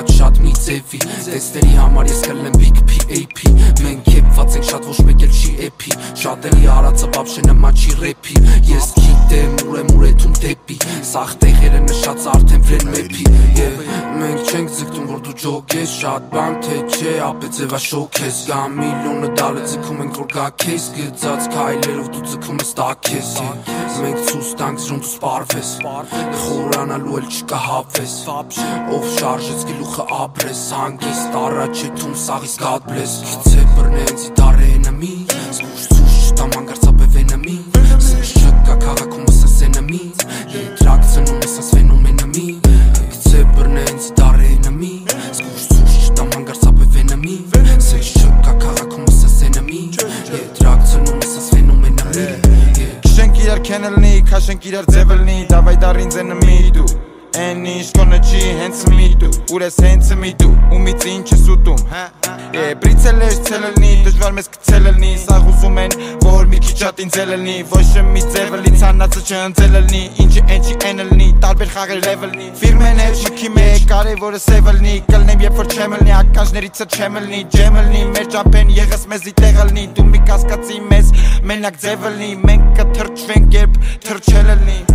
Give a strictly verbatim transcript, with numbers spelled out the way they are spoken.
շատ շատ մի ձևի Տեսների համար ես կլեմ Big P A P Մենք եփված ենք շատ ոչ մեկ էլ չի էփի Շատերի արածը բաբշե նման չի ռեփի Ես գիտեմ ուր եմ ուր եթում դեպի Սաղ տեղերը նշած արդեն վրեն մեփի Մենք չենք ձգտում որ դու ջոկես Շատ բան թե չէ ապե ձևա շոքես Գա միլիոնը դալը ձգում ենք որ գա քեզ Գծած քայլերով դու ձգում ես տաքես Մենք ցույց տանք զրում դու սպարվես Խորանալու էլ չկա հավես Ով շարժեց գլուխը ապրես Հանգիստ առաջ եթում սաղից God bless Գիցե բրնենցի դարենը մի Զգուշ ծուշ չտամ անգարցապև ենամի Սնշ չկա քաղաքում ասաս ենամի Ետրակ ծնում ես աս վենոմենը մի Գիցե բրնենցի դարենը մի Զգուշ ծուշ չտամ անգարցապև ենամի Սնշ չկա քաղաքում ասաս ենամի Ետրակ ծնում ես աս վենոմենը մի Քշենք իրար քենելնի, քաշենք իրար ձևելնի Դավայ դարին ձենը դու Են ինչ կոնը չի հենց մի դու Ուր ես հենց մի դու Ումից ինչ ես ուտում Բրիցել ես ցելելնի Դժվար մեզ կցելելնի Սաղ ուզում են որ մի քիչ շատ ինձելելնի Ոչ մի ձևելի ցանածը չընձելելնի Ինչի ենչի ենելնի Տարբեր խաղեր լևելնի Ֆիրմեն հետ մքի մեջ կարևորը սևելնի Կլնեմ երբ որ չեմելնի Ակաժներիցը չեմելնի Ջեմելնի մեր ճապեն եղս մեզի տեղելնի Դու մի կասկածի մեզ մենակ ձևելնի Մենք կթրջվենք երբ թրջելելնի